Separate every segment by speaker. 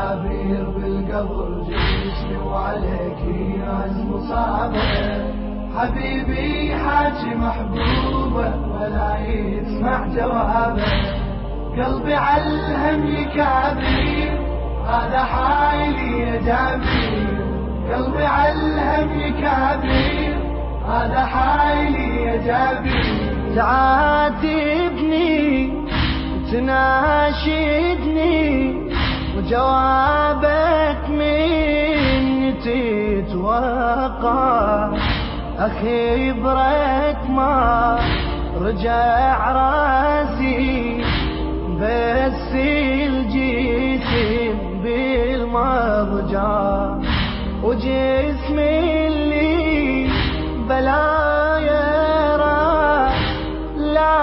Speaker 1: جابير بالقبر جسمي وعليك يعز مصابه، حبيبي حاجي محبوبه ولا يسمع جوابه، قلبي عالهم يكابر هذا حالي يا جابير، قلبي عالهم يكابر هذا حالي يا جابير.
Speaker 2: تعاتبني تناشدني وجوابك مني تتوقع، أخي برك ما رجع راسي بس الجسم بالمضجع، وجسمي اللي بلا يرى لا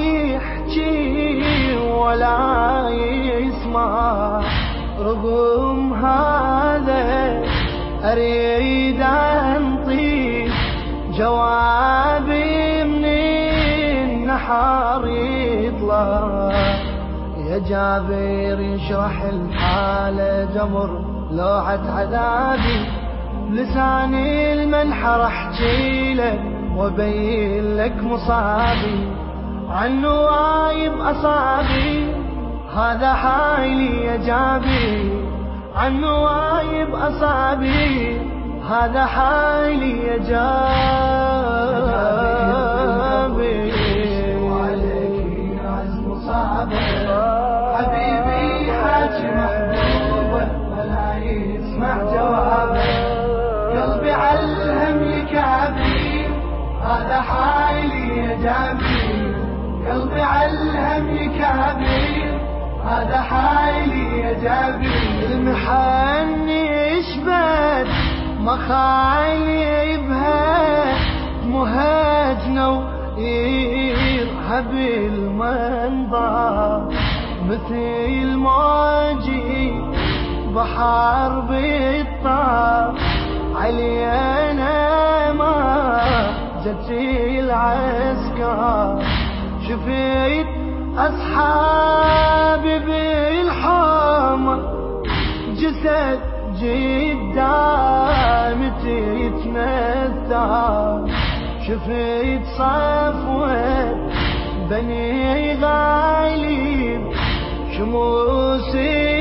Speaker 2: يحكي ولا يسمع، رغم هذا أريد أنطي جوابي من النحر يطلع. يا جابر يشرح الحالة جمر لوعة عذابي، لساني المنحر احكي لك وابين لك مصابي، عن نوايب اصابي هذا حالي يا جابر، عن نوايب اصابي هذا حالي يا جابر.
Speaker 1: وعليك يعز مصابه، حبيبي حاجي محبوبه ولا يسمع جوابه، قلبي عالهم يكابر هذا حالي يا جابر، قلبي عالهم يكابر هذا حالي يا جابر.
Speaker 2: المحن يشبت مخايبها مهاجنا ويرهب المنظر، مثل موجي بحر بالطار علينا ما جتي العسكر، شفيت أصحابي بالحمى جسد قدام تتمثل، شفيت صفوة بني غالب شموس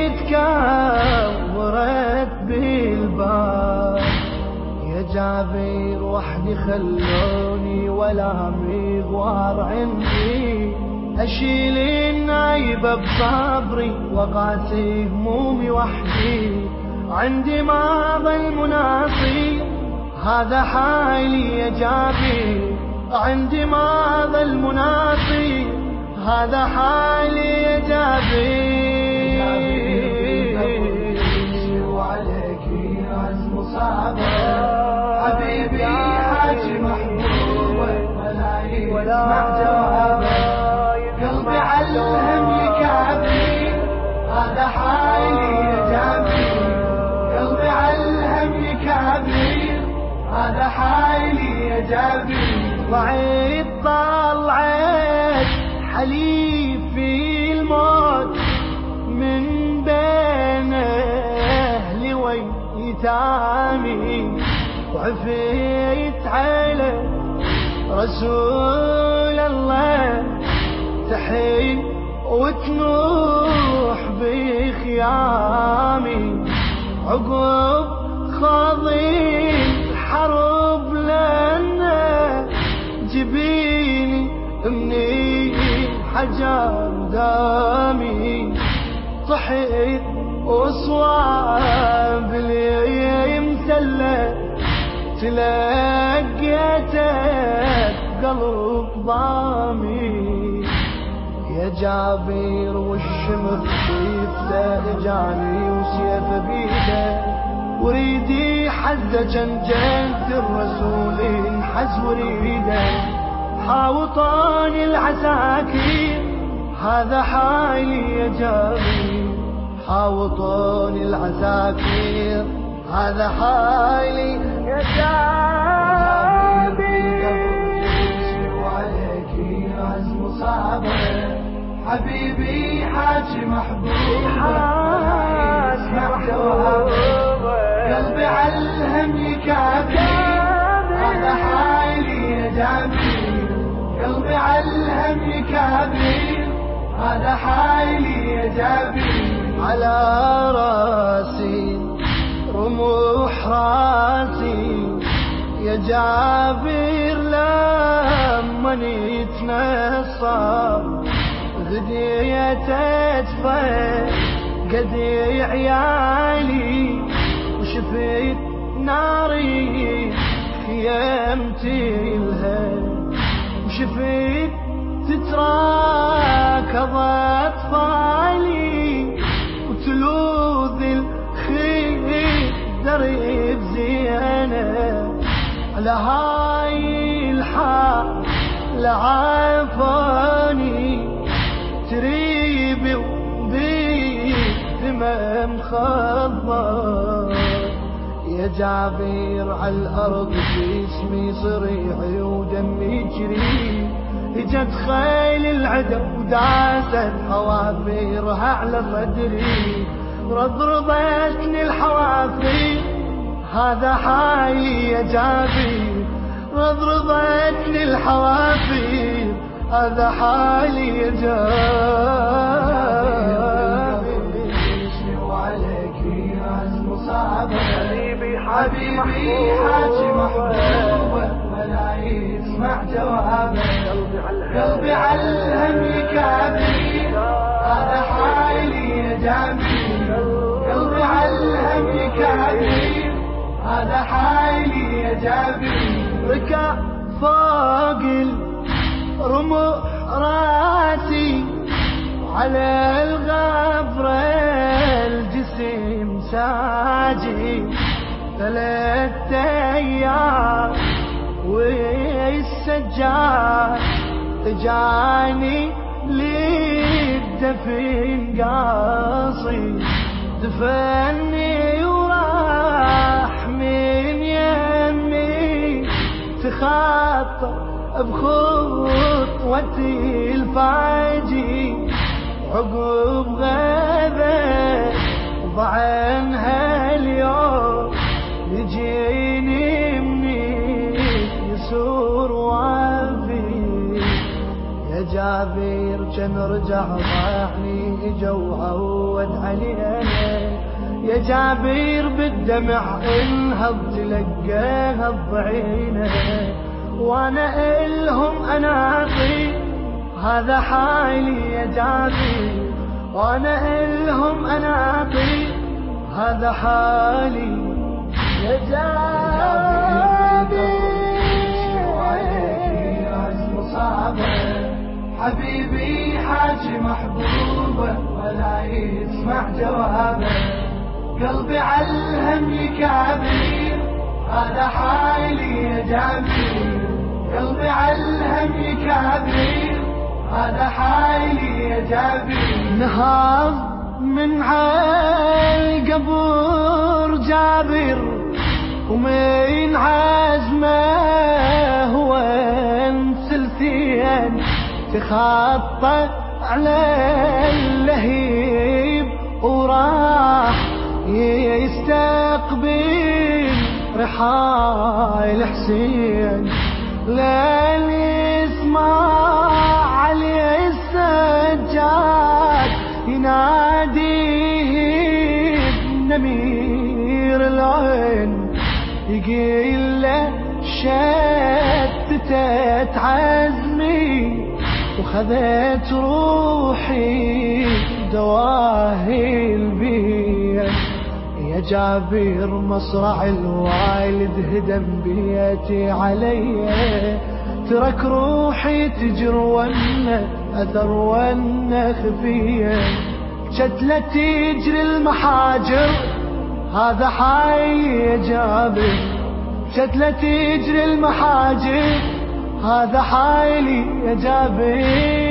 Speaker 2: تكورت بالباب. يا جابر وحدي خلوني ولا مغوار عندي، أشيل النايبة بصبري وقاسي همومي وحدي، عندي ماضى المناصي هذا حالي يا جابر، عندي ماضى المناصي هذا حالي يا جابر.
Speaker 1: وعليك يعز مصابه، حبيبي حاجي محبوبه ولا يسمع جوابه، قلبي عالهم يكابر هذا حالي يا جابر، قلبي عالهم يكابر هذا حالي يا جابر.
Speaker 2: وعيد طلعت حليف في الموت من بين أهلي ويتامي، وعفيت على رسول الله تحين وتنوح بخيامي، عقب خاضين حرب لنا جبيني مني حجر دامي، طحيت وصواب لي مسلة تلقيتك قلب ضامي. يا جابر والشمخ سيفته اجاني وسيف بيده، وريدي حزة جنجنت الرسول انحز وريده، حاوطاني العساكر هذا حالي يا جابر، حاوطاني العساكر هذا حالي يا جابر.
Speaker 1: وعليك يعز مصابه، حبيبي حاجي محبوبه يسمع جوابه. قلبي عالهم يكابر هذا حالي يا جابر. قلبي عالهم يكابر هذا حالي يا جابر.
Speaker 2: على راسي رموح راسي يا جابر لما نتنصر غديت ادفى قدي عيالي وشفيت ناري خيمتي الهي وشفيت تتراكض اطفالي وتلوذ الخيل درب زينه على هاي الحال لعافاني تريبي وبي ثمام خضر يا جابر على الارض جسمي صريعي ودمي يجري. اجت خيل العدو وداست حوافيرها على صدري رضربتني الحوافير هذا حالي يا جابر. رضربتني الحوافير هذا حالي يا جابر.
Speaker 1: وعليك يا مصابة حبيبي حاج محبوبة ولا يسمع جوابه. قلبي عالهم يكابر هذا حالي يا جابر. قلبي عالهم يكابر هذا حالي يا جابر.
Speaker 2: ركع فوق الرمح راسي على الغبرة الجسم ساجي 3 أيام والسجاد اجاني للدفن قاصي دفني وراح من يمي تخطى بخطوتي الفاجي عقب غابة وضعنها اليوم يجيني مني يسور وافي يا جابر. كان رجع ضاعني اجا وعود علينا يا جابر بالدمع انهض تلقاها بعينه وانا الهم اناطي هذا حالي يا جابر. وانا الهم اناطي هذا حالي يا جابر.
Speaker 1: حبيبي حاج محبوبة ولا يسمع جوابه. قلبي عالهم يكابر هذا حالي يا جابر. قلبي عالهم يكابر هذا حالي يا جابر.
Speaker 2: نهض من عالقبر جابر ومن عزمه هو سلسين تخطى على اللهيب وراح يستقبل رحال حسين لين يسمع عليه السجاد يناديه بنمير العين يقيل له شتتت عزمي وخذت روحي دواهي البيت يا جابر. مصرع الوالد هدم بيتي علي ترك روحي تجر ونه اثر ونه خفيه شتلة تجري المحاجر هذا حي يا جابر. شتلة تجري المحاجر هذا حالي يا جابر.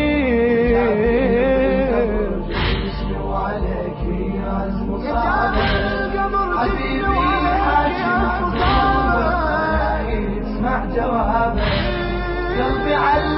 Speaker 1: وعليك يا مصابة حبيبي حاج محبوبة ولا يسمع جوابه. قلبي